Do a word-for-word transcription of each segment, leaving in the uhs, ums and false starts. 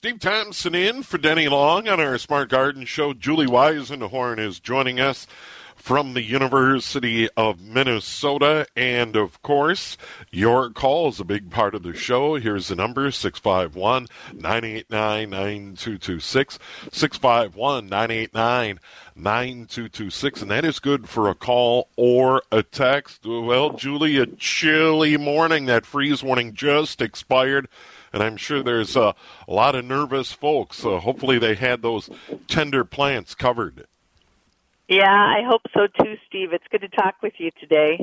Steve Thompson in for Denny Long on our Smart Garden Show. Julie Weisenhorn is joining us from the University of Minnesota. And, of course, your call is a big part of the show. Here's the number, six five one, nine eight nine, nine two two six, six five one, nine eight nine, nine two two six. And that is good for a call or a text. Well, Julie, a chilly morning. That freeze warning just expired. And I'm sure there's uh, a lot of nervous folks. Uh, hopefully they had those tender plants covered. Yeah, I hope so too, Steve. It's good to talk with you today.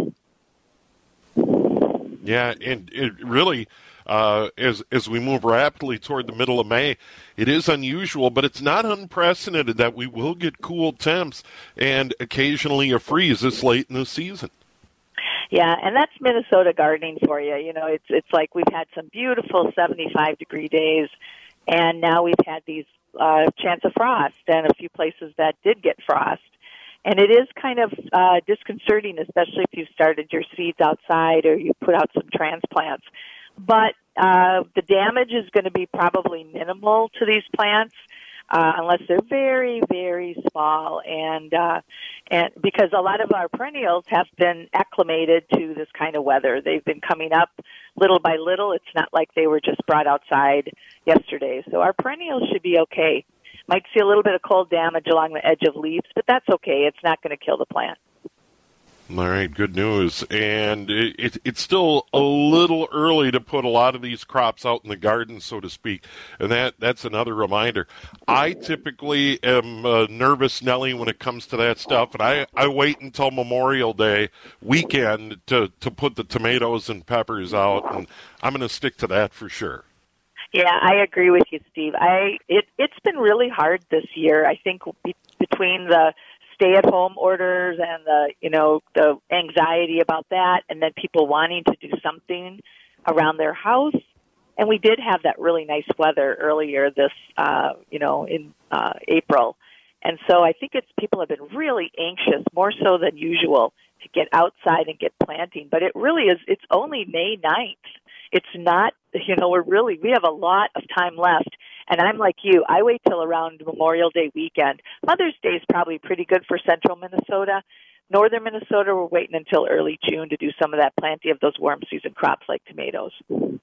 Yeah, and it really, uh, as as we move rapidly toward the middle of May, it is unusual, but it's not unprecedented that we will get cool temps and occasionally a freeze this late in the season. Yeah, and that's Minnesota gardening for you. You know, it's it's like we've had some beautiful seventy-five degree days, and now we've had these uh, chance of frost and a few places that did get frost. And it is kind of uh, disconcerting, especially if you've started your seeds outside or you put out some transplants. But uh, the damage is going to be probably minimal to these plants uh, unless they're very, very small. And uh, and because a lot of our perennials have been acclimated to this kind of weather. They've been coming up little by little. It's not like they were just brought outside yesterday. So our perennials should be okay. Might see a little bit of cold damage along the edge of leaves, but that's okay. It's not going to kill the plant. All right, good news. And it, it, it's still a little early to put a lot of these crops out in the garden, so to speak. And that that's another reminder. I typically am a nervous Nelly when it comes to that stuff, and I, I wait until Memorial Day weekend to, to put the tomatoes and peppers out, and I'm going to stick to that for sure. Yeah, I agree with you, Steve. I it it's been really hard this year. I think be, between the stay-at-home orders and the you know the anxiety about that, and then people wanting to do something around their house, and we did have that really nice weather earlier this uh, you know in uh, April, and so I think it's people have been really anxious, more so than usual, to get outside and get planting. But it really is. It's only May ninth. It's not, you know, we're really, we have a lot of time left. And I'm like you, I wait till around Memorial Day weekend. Mother's Day is probably pretty good for central Minnesota. Northern Minnesota, we're waiting until early June to do some of that planting of those warm season crops like tomatoes.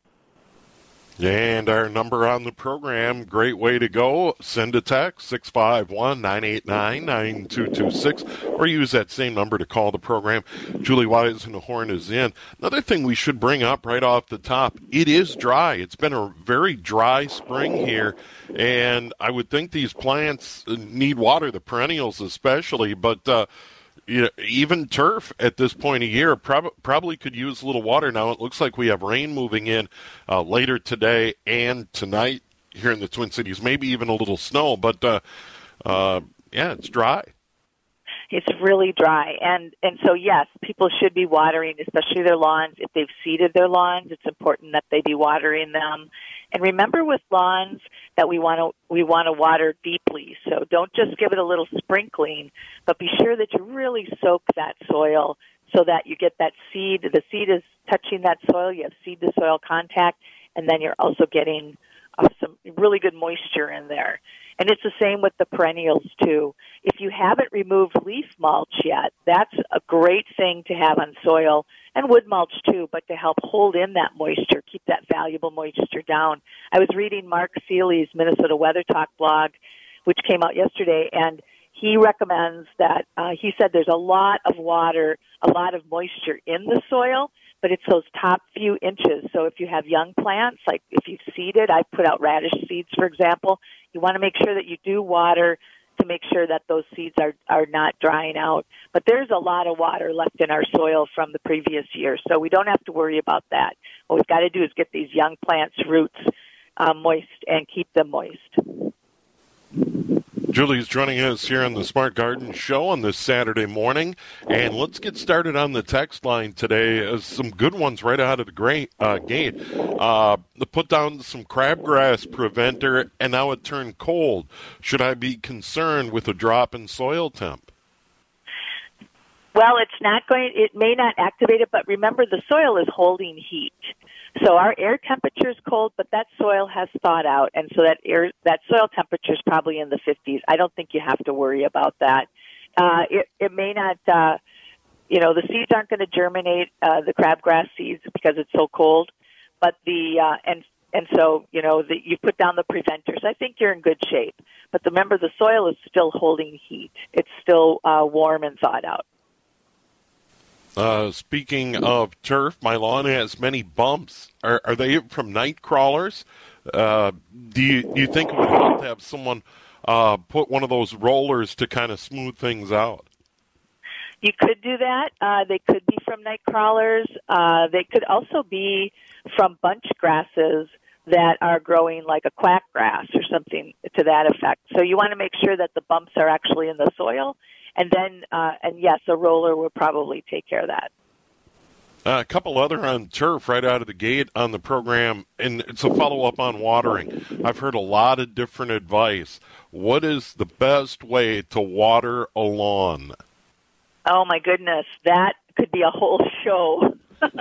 And our number on the program, great way to go. Send a text, six five one, nine eight nine, nine two two six, or use that same number to call the program. Julie Weisenhorn is in. Another thing we should bring up right off the top, it is dry. It's been a very dry spring here, and I would think these plants need water, the perennials especially, but uh, you know, even turf at this point of year prob- probably could use a little water. Now it looks like we have rain moving in uh, later today and tonight here in the Twin Cities, maybe even a little snow, but uh, uh, yeah, it's dry. It's really dry. And, and so, yes, people should be watering, especially their lawns. If they've seeded their lawns, it's important that they be watering them. And remember with lawns that we want to we want to water deeply. So don't just give it a little sprinkling, but be sure that you really soak that soil so that you get that seed. The seed is touching that soil. You have seed-to-soil contact, and then you're also getting uh, some really good moisture in there. And it's the same with the perennials, too. If you haven't removed leaf mulch yet, that's a great thing to have on soil, and wood mulch, too, but to help hold in that moisture, keep that valuable moisture down. I was reading Mark Seeley's Minnesota Weather Talk blog, which came out yesterday, and he recommends that, uh, he said there's a lot of water, a lot of moisture in the soil, but it's those top few inches. So if you have young plants, like if you've seeded, I put out radish seeds, for example, you want to make sure that you do water to make sure that those seeds are, are not drying out. But there's a lot of water left in our soil from the previous year, so we don't have to worry about that. What we've got to do is get these young plants' roots uh, moist and keep them moist. Julie's joining us here on the Smart Garden Show on this Saturday morning, and let's get started on the text line today. Uh, some good ones right out of the great, uh, gate. Uh, put down some crabgrass preventer, and now it turned cold. Should I be concerned with a drop in soil temp? Well, it's not going. It may not activate it, but remember, the soil is holding heat. So our air temperature is cold, but that soil has thawed out, and so that air that soil temperature is probably in the fifties. I don't think you have to worry about that. Uh, it, it may not, uh, you know, the seeds aren't going to germinate, uh, the crabgrass seeds, because it's so cold. But the uh, and and so you know the, you put down the preventers. I think you're in good shape. But remember, the soil is still holding heat. It's still uh, warm and thawed out. Uh, speaking of turf, my lawn has many bumps. Are, are they from night crawlers? Uh, do you do you think it would help to have someone uh, put one of those rollers to kind of smooth things out? You could do that. Uh, they could be from night crawlers. Uh, they could also be from bunch grasses that are growing like a quack grass or something to that effect. So you want to make sure that the bumps are actually in the soil, and then, uh, and yes, a roller will probably take care of that. Uh, a couple other on turf right out of the gate on the program, and it's a follow-up on watering. I've heard a lot of different advice. What is the best way to water a lawn? Oh, my goodness. That could be a whole show.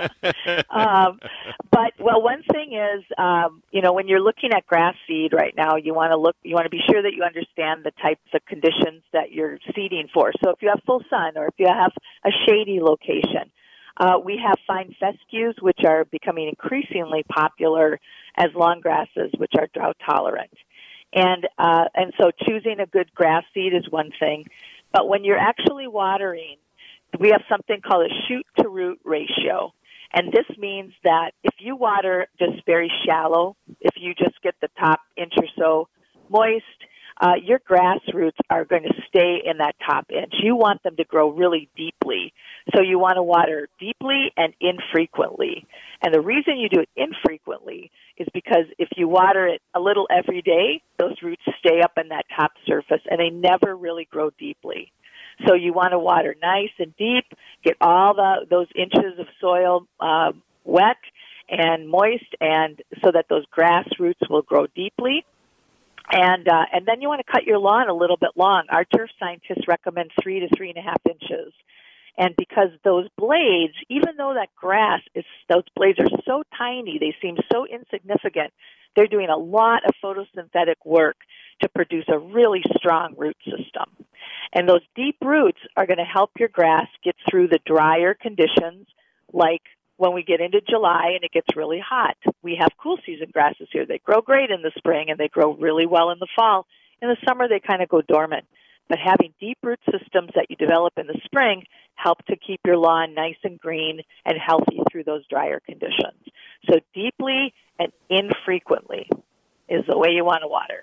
um, but, well, one thing is, um, you know, when you're looking at grass seed right now, you want to look, you want to be sure that you understand the types of conditions that you're seeding for. So if you have full sun or if you have a shady location, uh, we have fine fescues, which are becoming increasingly popular as lawn grasses, which are drought tolerant. And, uh, and so choosing a good grass seed is one thing. But when you're actually watering, we have something called a shoot-to-root ratio. And this means that if you water just very shallow, if you just get the top inch or so moist, uh, your grass roots are going to stay in that top inch. You want them to grow really deeply. So you want to water deeply and infrequently. And the reason you do it infrequently is because if you water it a little every day, those roots stay up in that top surface and they never really grow deeply. So you want to water nice and deep, get all the those inches of soil uh, wet and moist, and so that those grass roots will grow deeply. And uh, and then you want to cut your lawn a little bit long. Our turf scientists recommend three to three and a half inches. And because those blades, even though that grass is, those blades are so tiny, they seem so insignificant, they're doing a lot of photosynthetic work to produce a really strong root system. And those deep roots are going to help your grass get through the drier conditions, like when we get into July and it gets really hot. We have cool season grasses here. They grow great in the spring and they grow really well in the fall. In the summer, they kind of go dormant. But having deep root systems that you develop in the spring help to keep your lawn nice and green and healthy through those drier conditions. So deeply and infrequently is the way you want to water.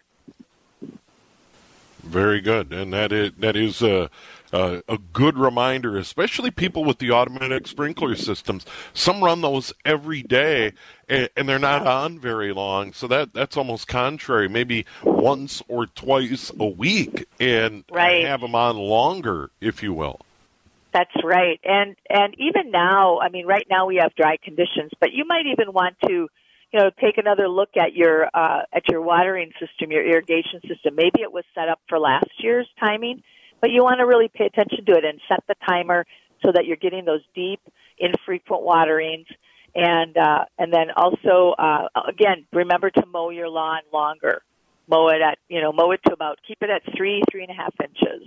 Very good, and that is that is a, a a good reminder, especially people with the automatic sprinkler systems. Some run those every day, and, and they're not on very long, so that that's almost contrary. Maybe once or twice a week, and right. have them on longer, if you will. That's right, and and even now, I mean, right now we have dry conditions, but you might even want to, you know, take another look at your uh, at your watering system, your irrigation system. Maybe it was set up for last year's timing, but you want to really pay attention to it and set the timer so that you're getting those deep, infrequent waterings. And uh, and then also, uh, again, remember to mow your lawn longer. Mow it at, you know, mow it to about, keep it at three, three and a half inches.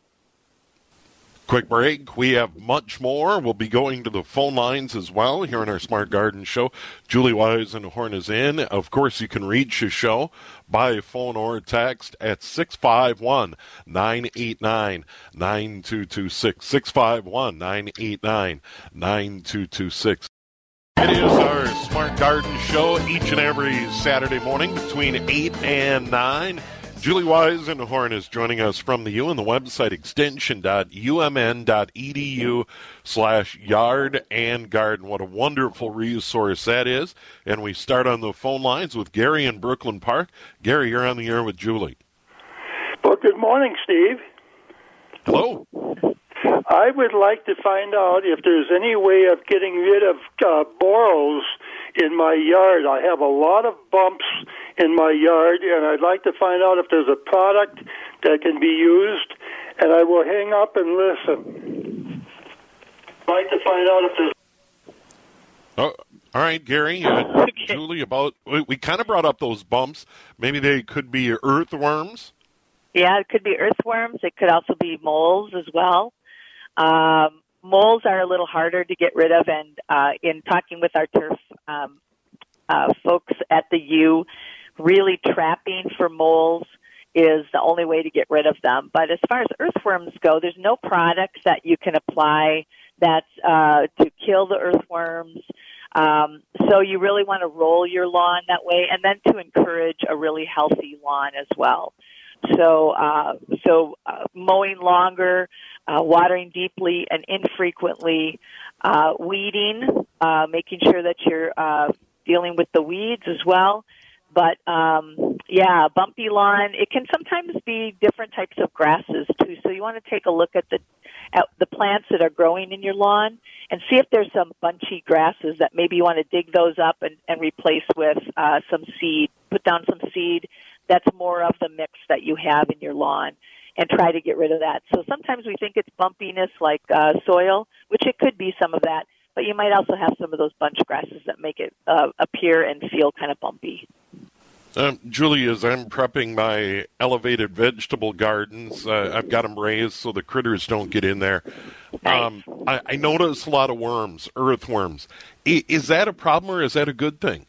Quick break. We have much more. We'll be going to the phone lines as well here on our Smart Garden Show. Julie Weisenhorn is in. Of course, you can reach the show by phone or text at six five one, nine eight nine, nine two two six, six five one, nine eight nine, nine two two six. It is our Smart Garden Show each and every Saturday morning between eight and nine. Julie Weisenhorn is joining us from the U and the website extension.umn.edu slash yard and garden. What a wonderful resource that is. And we start on the phone lines with Gary in Brooklyn Park. Gary, you're on the air with Julie. Well, good morning, Steve. Hello. I would like to find out if there's any way of getting rid of uh, borers in my yard. I have a lot of bumps in my yard, and I'd like to find out if there's a product that can be used, and I will hang up and listen. I'd like to find out if there's... Oh, All right, Gary, uh, okay. Julie, about we, we kind of brought up those bumps. Maybe they could be earthworms. Yeah, it could be earthworms. It could also be moles as well. Um, moles are a little harder to get rid of, and uh, in talking with our turf um, uh, folks at the U, really trapping for moles is the only way to get rid of them. But as far as earthworms go, there's no products that you can apply that's uh, to kill the earthworms. Um, so you really want to roll your lawn that way, and then to encourage a really healthy lawn as well. So, uh, so uh, mowing longer, uh, watering deeply and infrequently, uh, weeding, uh, making sure that you're uh, dealing with the weeds as well. But um, yeah, bumpy lawn. It can sometimes be different types of grasses too. So you want to take a look at the at the plants that are growing in your lawn and see if there's some bunchy grasses that maybe you want to dig those up and, and replace with uh, some seed. Put down some seed that's more of the mix that you have in your lawn, and try to get rid of that. So sometimes we think it's bumpiness like uh, soil, which it could be some of that, but you might also have some of those bunch grasses that make it uh, appear and feel kind of bumpy. Um, Julie, as I'm prepping my elevated vegetable gardens, uh, I've got them raised so the critters don't get in there. Nice. Um, I, I notice a lot of worms, earthworms. I, is that a problem or is that a good thing?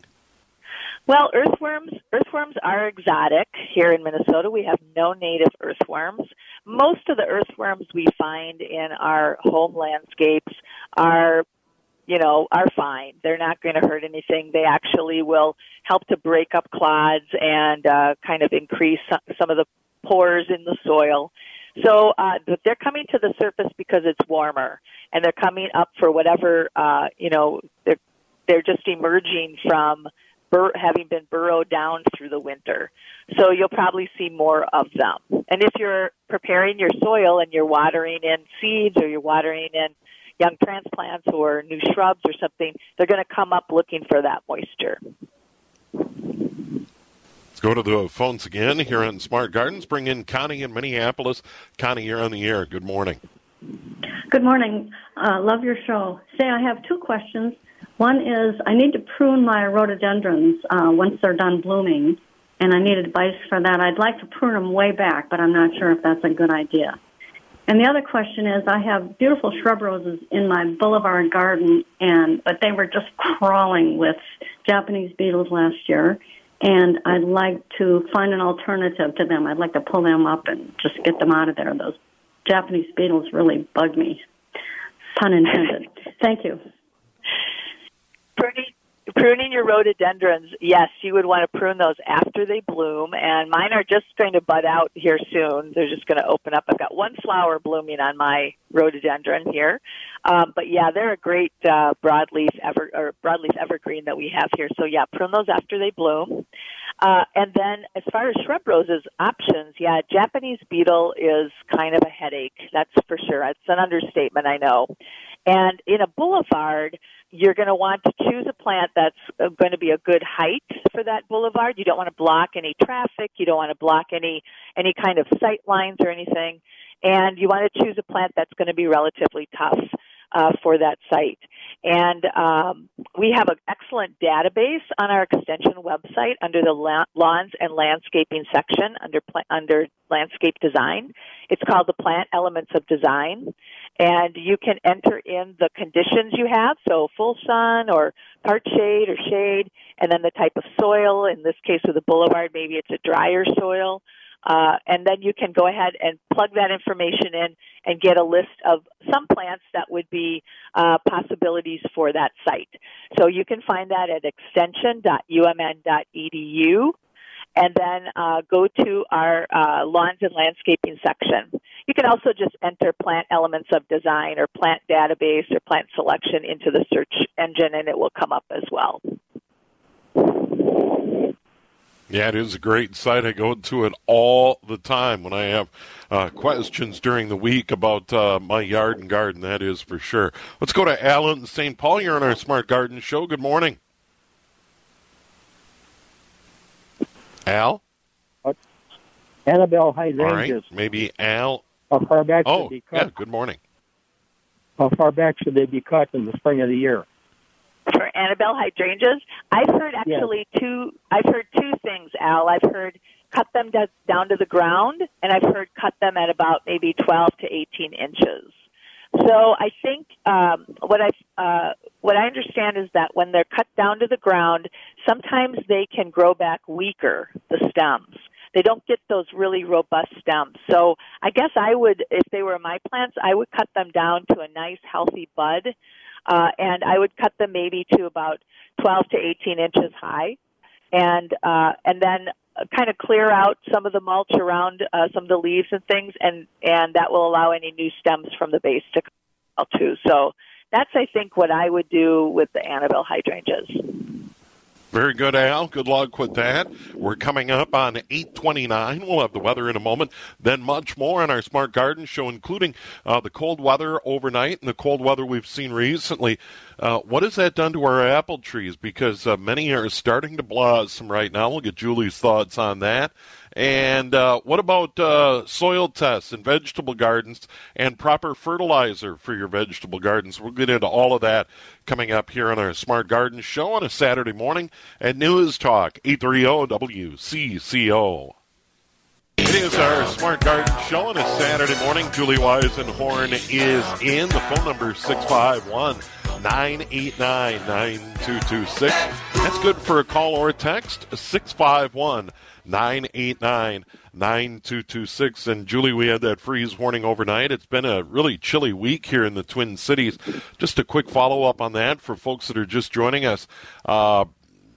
Well, earthworms earthworms are exotic here in Minnesota. We have no native earthworms. Most of the earthworms we find in our home landscapes are you know, are fine. They're not going to hurt anything. They actually will help to break up clods and uh, kind of increase some of the pores in the soil. So uh, they're coming to the surface because it's warmer, and they're coming up for whatever, uh, you know, they're, they're just emerging from bur- having been burrowed down through the winter. So you'll probably see more of them. And if you're preparing your soil and you're watering in seeds or you're watering in young transplants or new shrubs or something, they're going to come up looking for that moisture. Let's go to the phones again here on Smart Gardens. Bring in Connie in Minneapolis. Connie, you're on the air. Good morning. Good morning. Uh, love your show. Say, I have two questions. One is I need to prune my rhododendrons uh, once they're done blooming, and I need advice for that. I'd like to prune them way back, but I'm not sure if that's a good idea. And the other question is, I have beautiful shrub roses in my boulevard garden, and but they were just crawling with Japanese beetles last year, and I'd like to find an alternative to them. I'd like to pull them up and just get them out of there. Those Japanese beetles really bug me, pun intended. Thank you. Pruning, pruning your rhododendrons, yes, you would want to prune those after they bloom, and mine are just going to bud out here soon. They're just going to open up. I've got one flower blooming on my rhododendron here, um, but yeah, they're a great uh, broadleaf ever or broadleaf evergreen that we have here. So yeah, prune those after they bloom. Uh, and then as far as shrub roses options, yeah, Japanese beetle is kind of a headache. That's for sure. It's an understatement, I know. And in a boulevard, you're going to want to choose a plant that's going to be a good height for that boulevard. You don't want to block any traffic. You don't want to block any any kind of sight lines or anything. And you want to choose a plant that's going to be relatively tough uh, for that site. And um, we have an excellent database on our extension website under the la- lawns and landscaping section under pla- under landscape design. It's called the Plant Elements of Design. And you can enter in the conditions you have, so full sun or part shade or shade, and then the type of soil. In this case with the boulevard, maybe it's a drier soil. Uh, and then you can go ahead and plug that information in and get a list of some plants that would be uh, possibilities for that site. So you can find that at extension dot u m n dot e d u. And then uh, go to our uh, lawns and landscaping section. You can also just enter plant elements of design or plant database or plant selection into the search engine, and it will come up as well. Yeah, it is a great site. I go to it all the time when I have uh, questions during the week about uh, my yard and garden, that is for sure. Let's go to Alan in Saint Paul. You're on our Smart Garden Show. Good morning. Al? Annabelle hydrangeas. All right, maybe Al. How far back oh, should they be cut? Yeah, good morning. How far back should they be cut in the spring of the year? For Annabelle hydrangeas, I've heard actually yes. two. I've heard two things, Al. I've heard cut them d- down to the ground, and I've heard cut them at about maybe twelve to eighteen inches. So I think um, what I uh, what I understand is that when they're cut down to the ground, sometimes they can grow back weaker, the stems. They don't get those really robust stems. So I guess I would, if they were my plants, I would cut them down to a nice, healthy bud, uh, and I would cut them maybe to about twelve to eighteen inches high, and uh, and then kind of clear out some of the mulch around uh, some of the leaves and things, and, and that will allow any new stems from the base to come out too. So that's, I think, what I would do with the Annabelle hydrangeas. Very good, Al. Good luck with that. We're coming up on eight twenty-nine. We'll have the weather in a moment. Then much more on our Smart Garden Show, including uh, the cold weather overnight and the cold weather we've seen recently. Uh, what has that done to our apple trees? Because uh, many are starting to blossom right now. We'll get Julie's thoughts on that. And uh, what about uh, soil tests in vegetable gardens and proper fertilizer for your vegetable gardens? We'll get into all of that coming up here on our Smart Garden Show on a Saturday morning at News Talk eight thirty W C C O. It is our Smart Garden Show on a Saturday morning. Julie Weisenhorn is in. The phone number is six five one, nine eight nine, nine two two six. That's good for a call or a text, six five one, nine eight nine, nine two two six. And Julie, we had that freeze warning overnight. It's been a really chilly week here in the Twin Cities. Just a quick follow-up on that for folks that are just joining us. Uh,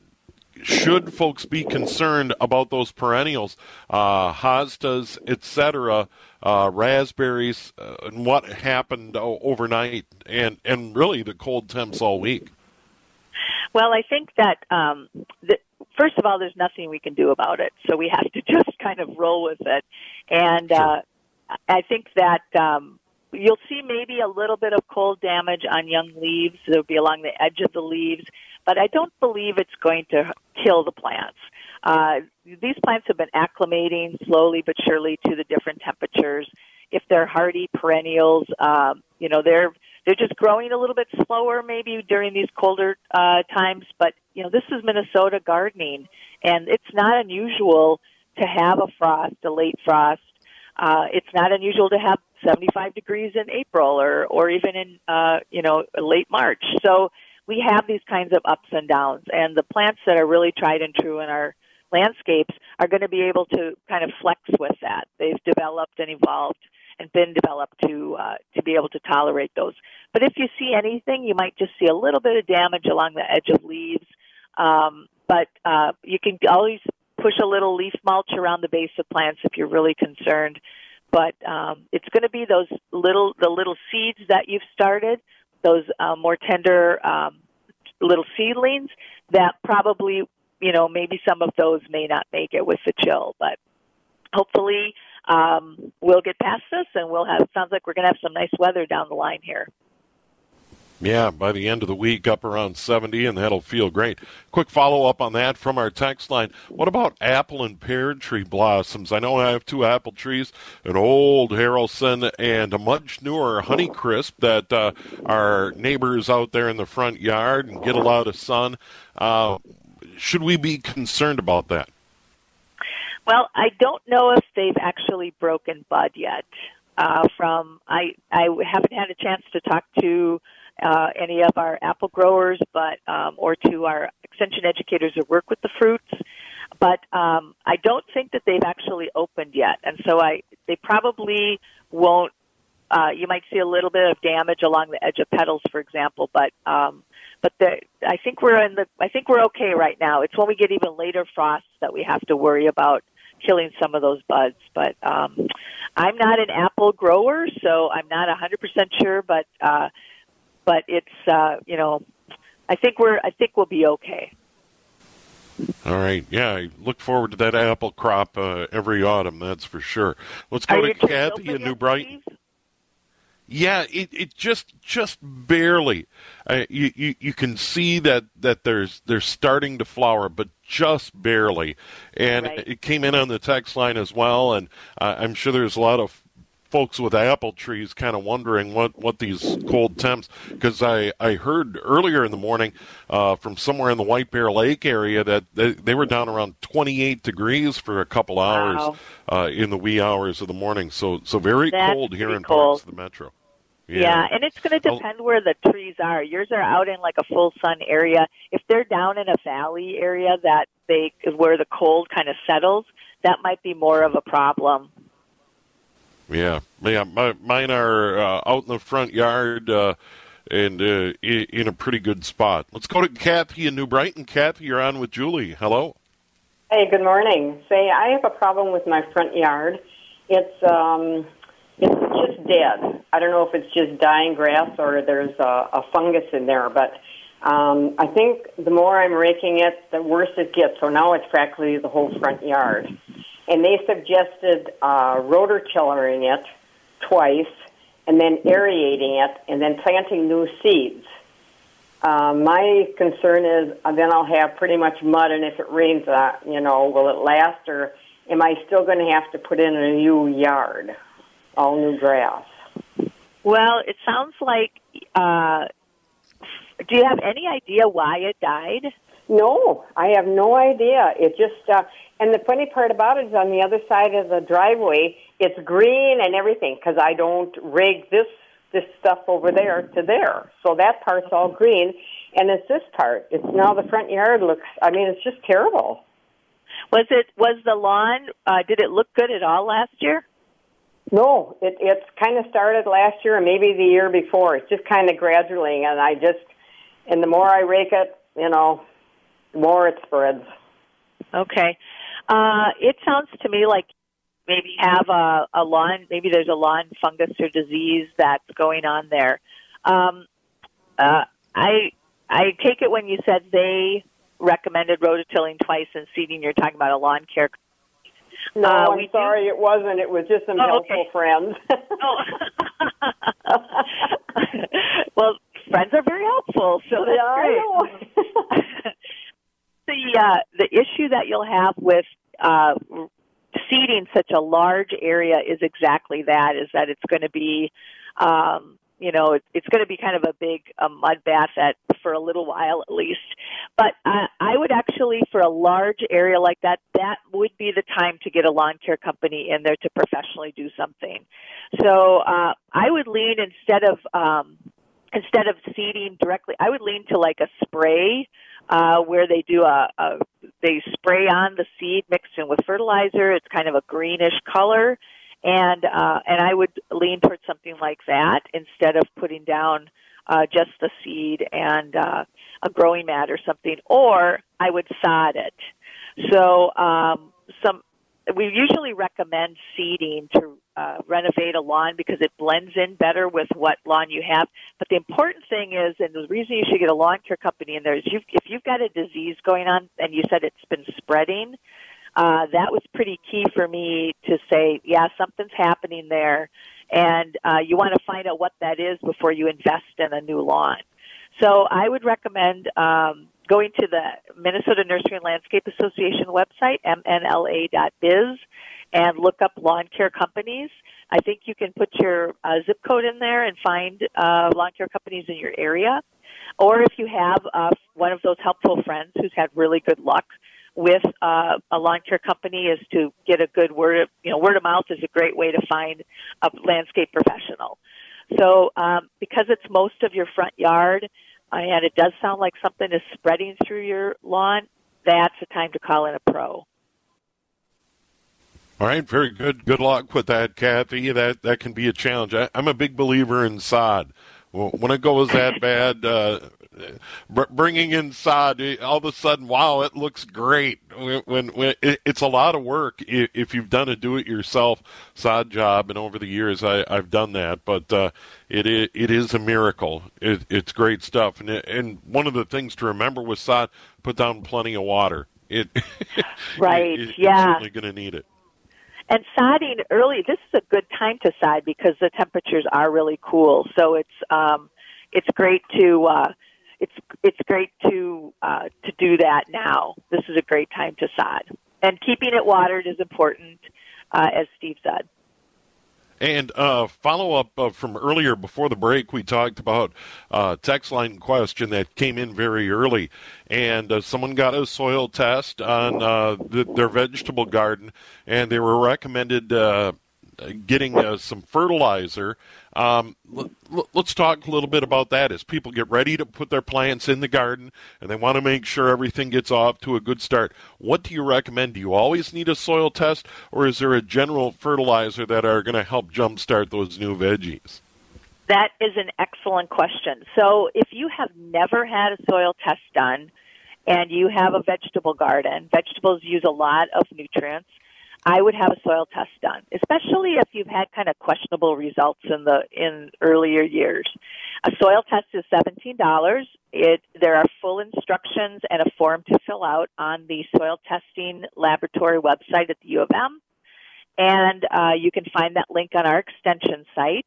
should folks be concerned about those perennials, uh, hostas, et cetera, uh, raspberries, uh, and what happened uh, overnight, and, and really the cold temps all week? Well, I think that, um, the, first of all, there's nothing we can do about it, so we have to just kind of roll with it. And uh, I think that um, you'll see maybe a little bit of cold damage on young leaves. It'll be along the edge of the leaves, but I don't believe it's going to kill the plants. Uh, these plants have been acclimating slowly but surely to the different temperatures. If they're hardy perennials, um, you know, they're they're just growing a little bit slower maybe during these colder uh, times. But, you know, this is Minnesota gardening, and it's not unusual to have a frost, a late frost. Uh, it's not unusual to have seventy-five degrees in April or, or even in, uh, you know, late March. So we have these kinds of ups and downs, and the plants that are really tried and true in our landscapes are going to be able to kind of flex with that. They've developed and evolved and been developed to uh, to be able to tolerate those. But if you see anything, you might just see a little bit of damage along the edge of leaves. Um, but uh, you can always push a little leaf mulch around the base of plants if you're really concerned. But um, it's going to be those little the little seeds that you've started, those uh, more tender um, little seedlings that probably, you know, maybe some of those may not make it with the chill. But hopefully um, we'll get past this, and we'll have. It sounds like we're going to have some nice weather down the line here. Yeah, by the end of the week, up around seventy, and that'll feel great. Quick follow-up on that from our text line. What about apple and pear tree blossoms? I know I have two apple trees, an old Harrelson and a much newer Honeycrisp that uh, are neighbors out there in the front yard and get a lot of sun. Uh, should we be concerned about that? Well, I don't know if they've actually broken bud yet. Uh, from I, I haven't had a chance to talk to Uh, any of our apple growers, but um, or to our extension educators who work with the fruits, but um, I don't think that they've actually opened yet, and so I they probably won't. Uh, you might see a little bit of damage along the edge of petals, for example, but um, but the, I think we're in the I think we're okay right now. It's when we get even later frosts that we have to worry about killing some of those buds. But um, I'm not an apple grower, so I'm not one hundred percent sure, but. Uh, But it's, uh, you know, I think we're, I think we'll be okay. All right. Yeah, I look forward to that apple crop uh, every autumn, that's for sure. Let's go Are to Kathy in New Brighton. Yeah, it, it just just barely. Uh, you, you you can see that, that there's they're starting to flower, but just barely. And right. It came in on the text line as well, and uh, I'm sure there's a lot of folks with apple trees kind of wondering what, what these cold temps, because I, I heard earlier in the morning uh, from somewhere in the White Bear Lake area that they, they were down around twenty-eight degrees for a couple hours Wow. uh, in the wee hours of the morning. So so very That's cold here in cold. parts of the metro. Yeah, Yeah, and it's going to depend where the trees are. Yours are out in like a full sun area. If they're down in a valley area that they where the cold kind of settles, that might be more of a problem. Yeah, yeah. My, mine are uh, out in the front yard uh, and uh, in, in a pretty good spot. Let's go to Kathy in New Brighton. Kathy, you're on with Julie. Hello. Hey, good morning. Say, I have a problem with my front yard. It's um, it's just dead. I don't know if it's just dying grass or there's a, a fungus in there, but um, I think the more I'm raking it, the worse it gets. So now it's practically the whole front yard. And they suggested uh, rototillery it twice, and then aerating it, and then planting new seeds. Uh, my concern is uh, then I'll have pretty much mud, and if it rains, uh, you know, will it last, or am I still going to have to put in a new yard, all new grass? Well, it sounds like, uh, do you have any idea why it died? No, I have no idea. It just, uh, and the funny part about it is on the other side of the driveway, it's green and everything, because I don't rig this this stuff over there to there. So that part's all green, and it's this part. It's now the front yard looks, I mean, it's just terrible. Was it, was the lawn, uh, did it look good at all last year? No, it it's kind of started last year and maybe the year before. It's just kind of gradually, and I just, and the more I rake it, you know, the more it spreads. Okay. Uh, it sounds to me like maybe have a, a lawn, maybe there's a lawn fungus or disease that's going on there. Um, uh, I I take it when you said they recommended rototilling twice and seeding, you're talking about a lawn care. No, uh, I'm sorry, do... it wasn't. It was just some oh, helpful okay. friends. oh. Well, friends are very helpful, so that's yeah, great. I know. the uh, the issue that you'll have with uh, seeding such a large area is exactly that, is that it's going to be, um, you know, it, it's going to be kind of a big a mud bath at, for a little while at least. But uh, I would actually, for a large area like that, that would be the time to get a lawn care company in there to professionally do something. So uh, I would lean instead of um, instead of seeding directly, I would lean to like a spray. Uh, where they do a, a, they spray on the seed mixed in with fertilizer. It's kind of a greenish color, and uh, and I would lean towards something like that instead of putting down uh, just the seed and uh, a growing mat or something. Or I would sod it. So um, some we usually recommend seeding to uh, renovate a lawn because it blends in better with what lawn you have. But the important thing is, and the reason you should get a lawn care company in there is you've, if you've got a disease going on and you said it's been spreading, uh, that was pretty key for me to say, yeah, something's happening there. And uh, you want to find out what that is before you invest in a new lawn. So I would recommend um, going to the Minnesota Nursery and Landscape Association website, M N L A dot biz, and look up lawn care companies. I think you can put your uh, zip code in there and find uh, lawn care companies in your area. Or if you have uh, one of those helpful friends who's had really good luck with uh, a lawn care company, is to get a good word of, you know, word of mouth is a great way to find a landscape professional. So um, because it's most of your front yard, and it does sound like something is spreading through your lawn, that's the time to call in a pro. All right, very good. Good luck with that, Kathy. That that can be a challenge. I, I'm a big believer in sod. Well, when it goes that bad, uh, br- bringing in sod, all of a sudden, wow, it looks great. When, when, when it, it's a lot of work if, if you've done a do-it-yourself sod job, and over the years I, I've done that. But uh, it, it it is a miracle. It, it's great stuff. And it, and one of the things to remember with sod, put down plenty of water. It right, it, it, yeah. It's certainly going to need it. And sodding early, this is a good time to sod because the temperatures are really cool. So it's um, it's great to uh, it's it's great to uh, to do that now. This is a great time to sod, and keeping it watered is important, uh, as Steve said. And uh, follow-up uh, from earlier before the break, we talked about uh, text line question that came in very early. And uh, someone got a soil test on uh, the, their vegetable garden, and they were recommended uh, getting uh, some fertilizer. Um, l- l- let's talk a little bit about that as people get ready to put their plants in the garden and they want to make sure everything gets off to a good start. What do you recommend? Do you always need a soil test, or is there a general fertilizer that are going to help jumpstart those new veggies? That is an excellent question. So if you have never had a soil test done and you have a vegetable garden, vegetables use a lot of nutrients, I would have a soil test done, especially if you've had kind of questionable results in the in earlier years. A soil test is seventeen dollars. It there are full instructions and a form to fill out on the soil testing laboratory website at the U of M, and uh, you can find that link on our extension site.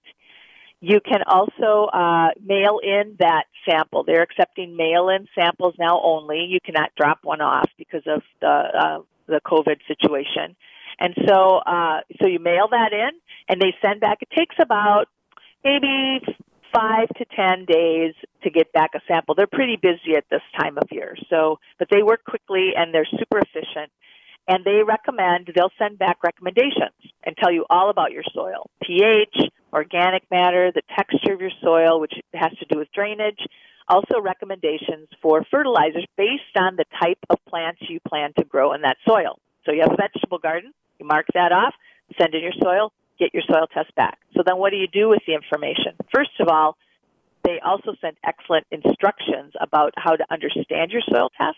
You can also uh, mail in that sample. They're accepting mail-in samples now only. You cannot drop one off because of the uh, the COVID situation. And so, uh, so you mail that in, and they send back. It takes about maybe five to ten days to get back a sample. They're pretty busy at this time of year, so but they work quickly and they're super efficient. And they recommend they'll send back recommendations and tell you all about your soil: pH, organic matter, the texture of your soil, which has to do with drainage. Also, recommendations for fertilizers based on the type of plants you plan to grow in that soil. So you have a vegetable garden. You mark that off, send in your soil, get your soil test back. So then what do you do with the information? First of all, they also send excellent instructions about how to understand your soil test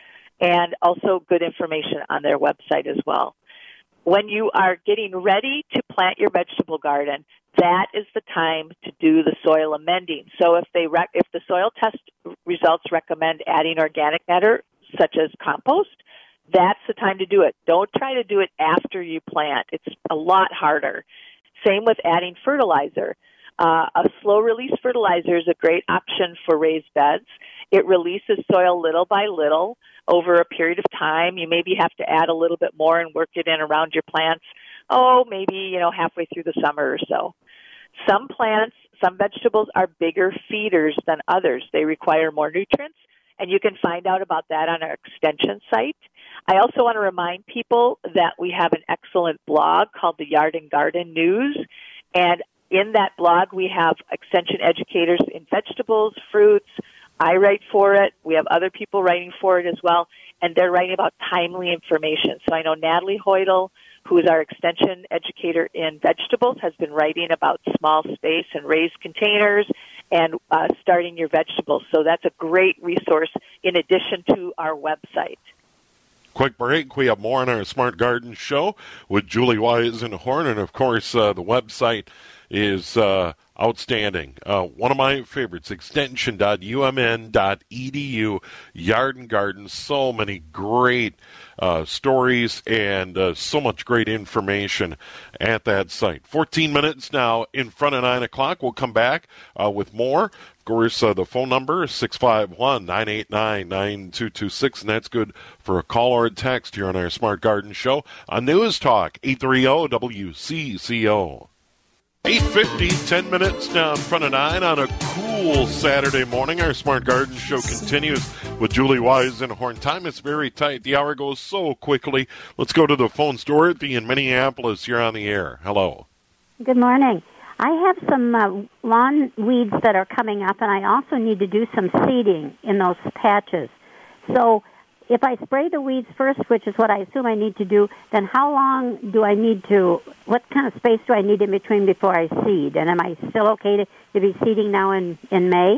and also good information on their website as well. When you are getting ready to plant your vegetable garden, that is the time to do the soil amending. So if they rec- if the soil test results recommend adding organic matter, such as compost, that's the time to do it. Don't try to do it after you plant. It's a lot harder. Same with adding fertilizer. Uh, a slow-release fertilizer is a great option for raised beds. It releases soil little by little over a period of time. You maybe have to add a little bit more and work it in around your plants, oh, maybe, you know, halfway through the summer or so. Some plants, some vegetables are bigger feeders than others. They require more nutrients, and you can find out about that on our extension site. I also want to remind people that we have an excellent blog called the Yard and Garden News, and in that blog we have extension educators in vegetables, fruits. I write for it. We have other people writing for it as well, and they're writing about timely information. So I know Natalie Hoydel, who is our extension educator in vegetables, has been writing about small space and raised containers and uh, starting your vegetables. So that's a great resource in addition to our website. Quick break. We have more on our Smart Garden Show with Julie Weisenhorn, and of course uh, the website is uh, outstanding. Uh, one of my favorites, extension dot u m n dot e d u, Yard and Garden. So many great uh, stories and uh, so much great information at that site. fourteen minutes now in front of nine o'clock. We'll come back uh, with more. Of course, uh, the phone number is six five one, nine eight nine, nine two two six, and that's good for a call or a text here on our Smart Garden Show on News Talk, eight thirty W C C O. eight fifty, ten minutes now in front of nine on a cool Saturday morning. Our Smart Garden Show continues with Julie Weisenhorn. Time is very tight. The hour goes so quickly. Let's go to the phones. Dorothy in Minneapolis, you're on the air. Hello. Good morning. I have some uh, lawn weeds that are coming up, and I also need to do some seeding in those patches. So if I spray the weeds first, which is what I assume I need to do, then how long do I need to, what kind of space do I need in between before I seed? And am I still okay to, to be seeding now in, in May?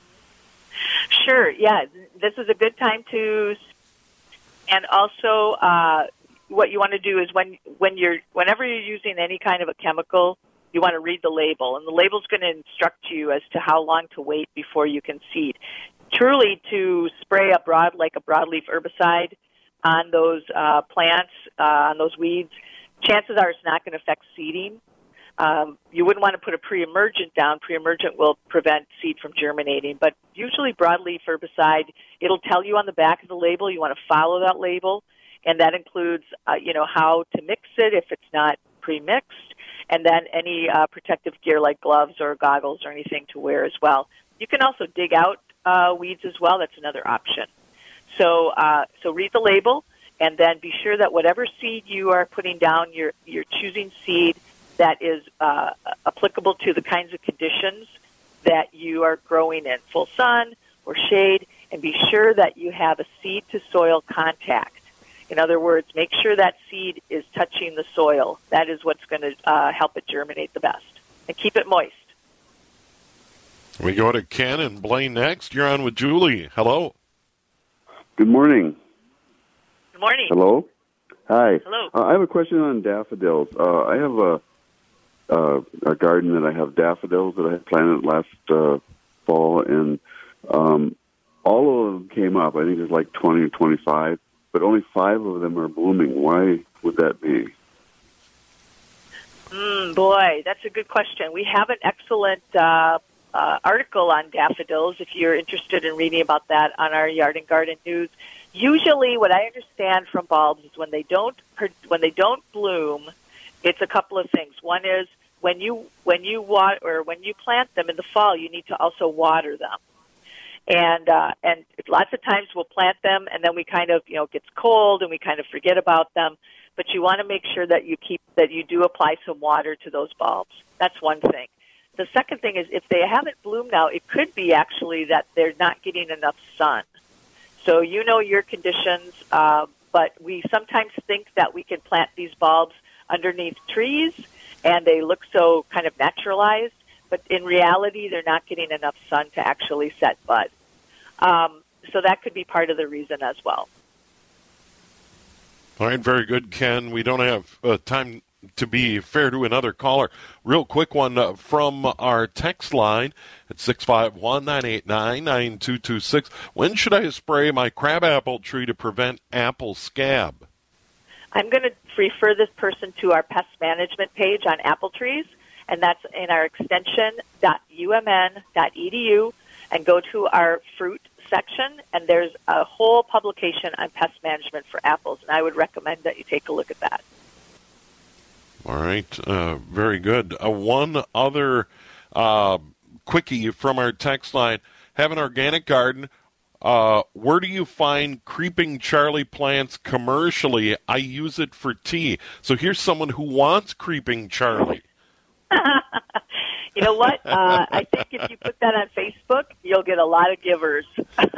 Sure, yeah. This is a good time to, and also uh, what you want to do is when, when you're, whenever you're using any kind of a chemical, you want to read the label, and the label's going to instruct you as to how long to wait before you can seed. Truly, to spray a broad, like a broadleaf herbicide on those uh, plants, uh, on those weeds, chances are it's not going to affect seeding. Um, you wouldn't want to put a pre-emergent down. Pre-emergent will prevent seed from germinating, but usually broadleaf herbicide, it'll tell you on the back of the label. You want to follow that label, and that includes, uh, you know, how to mix it if it's not pre-mixed. and then any uh, protective gear like gloves or goggles or anything to wear as well. You can also dig out uh, weeds as well. That's another option. So, uh, so read the label, and then be sure that whatever seed you are putting down, you're you're choosing seed that is uh, applicable to the kinds of conditions that you are growing in, full sun or shade, and be sure that you have a seed-to-soil contact. In other words, make sure that seed is touching the soil. That is what's going to uh, help it germinate the best. And keep it moist. We go to Ken and Blaine next. You're on with Julie. Hello. Good morning. Good morning. Hello. Hi. Hello. Uh, I have a question on daffodils. Uh, I have a uh, a garden that I have daffodils that I had planted last uh, fall, and um, all of them came up. I think there's like twenty or twenty-five, but only five of them are blooming. Why would that be? Mm, boy, that's a good question. We have an excellent uh, uh, article on daffodils if you're interested in reading about that on our Yard and Garden News. Usually, what I understand from bulbs is when they don't when they don't bloom, it's a couple of things. One is when you when you water or when you plant them in the fall, you need to also water them. And uh, and lots of times we'll plant them, and then we kind of you know it gets cold, and we kind of forget about them. But you want to make sure that you keep that you do apply some water to those bulbs. That's one thing. The second thing is if they haven't bloomed now, it could be actually that they're not getting enough sun. So you know your conditions, uh, but we sometimes think that we can plant these bulbs underneath trees, and they look so kind of naturalized, but in reality, they're not getting enough sun to actually set bud. Um, so that could be part of the reason as well. All right, very good, Ken. We don't have uh, time to be fair to another caller. Real quick one uh, from our text line at six five one, nine eight nine, nine two two six. When should I spray my crabapple tree to prevent apple scab? I'm going to refer this person to our pest management page on apple trees, and that's in our extension dot U M N dot E D U, and go to our fruit section, and there's a whole publication on pest management for apples, and I would recommend that you take a look at that. All right, uh, very good. Uh, one other uh, quickie from our text line. Have an organic garden. Uh, where do you find Creeping Charlie plants commercially? I use it for tea. So here's someone who wants Creeping Charlie. You know what? Uh, I think if you put that on Facebook, you'll get a lot of givers.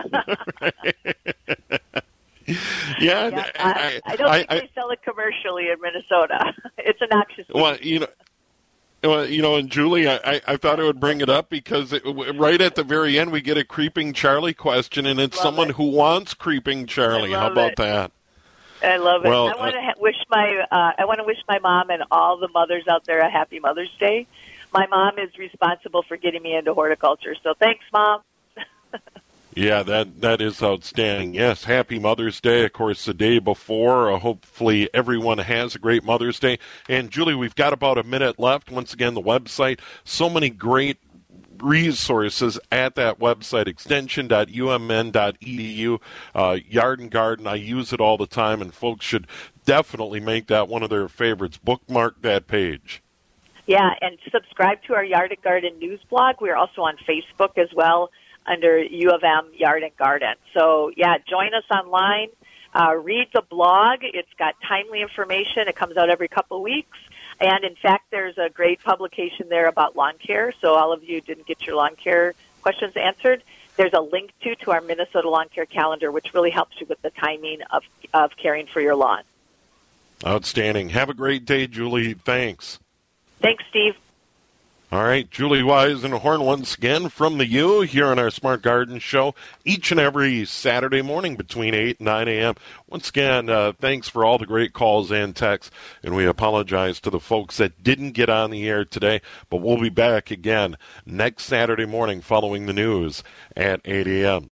Yeah, yeah I, I, I don't I, think I, they sell it commercially in Minnesota. It's a noxious. Well, you know, well, you know, and Julie, I, I thought I would bring it up because it, right at the very end we get a Creeping Charlie question, and it's love someone it. who wants Creeping Charlie. How about it. that? I love it. Well, I want to uh, ha- wish my uh, I want to wish my mom and all the mothers out there a happy Mother's Day. My mom is responsible for getting me into horticulture, so thanks, Mom. Yeah, that that is outstanding. Yes, happy Mother's Day. Of course, the day before. Uh, hopefully everyone has a great Mother's Day. And, Julie, we've got about a minute left. Once again, the website, so many great resources at that website, extension dot U M N dot E D U, uh, Yard and Garden. I use it all the time, and folks should definitely make that one of their favorites. Bookmark that page. Yeah, and subscribe to our Yard and Garden news blog. We're also on Facebook as well under U of M Yard and Garden. So, yeah, join us online. Uh, read the blog. It's got timely information. It comes out every couple of weeks. And, in fact, there's a great publication there about lawn care. So all of you didn't get your lawn care questions answered. There's a link to to our Minnesota Lawn Care Calendar, which really helps you with the timing of, of caring for your lawn. Outstanding. Have a great day, Julie. Thanks. Thanks, Steve. All right, Julie Weisenhorn once again from the U here on our Smart Garden Show each and every Saturday morning between eight and nine a.m. Once again, uh, thanks for all the great calls and texts, and we apologize to the folks that didn't get on the air today, but we'll be back again next Saturday morning following the news at eight a.m.